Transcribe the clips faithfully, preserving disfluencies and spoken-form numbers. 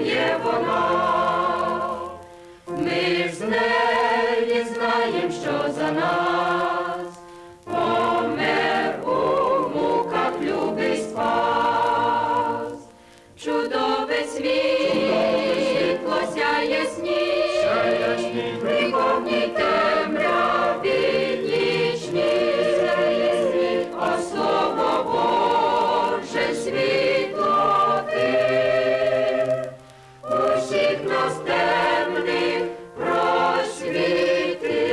є вона. Ми з неї знаєм, що за нас помер у муках любий спас. Чудове світло сяє сніг, прикомній темряві нічній, о слово Боже світло ти, усіх нас темних просвіти.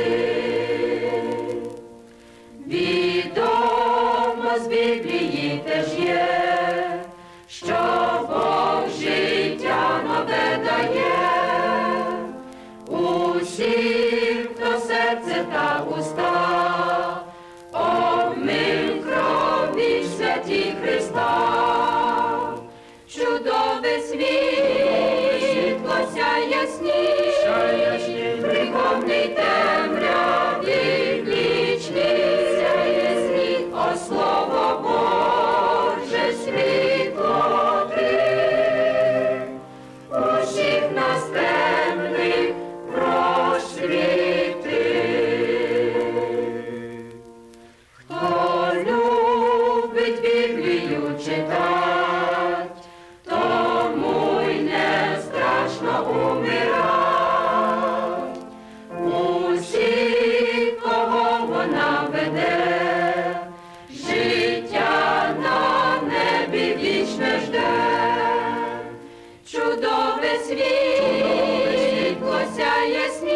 Відомо з Біблії теж є, що Бог життя нове дає усім, хто серце та уста обмив крові святі Христа. Чудове світло сяє сніг, прикомній темряві вічній, о слово Боже світло ти, усіх нас темних просвіти. Хто любить Біблію читать, тому й не страшно умирать. Усі, кого вона веде, життя на небі вічне жде. Чудове світло сяє сніг,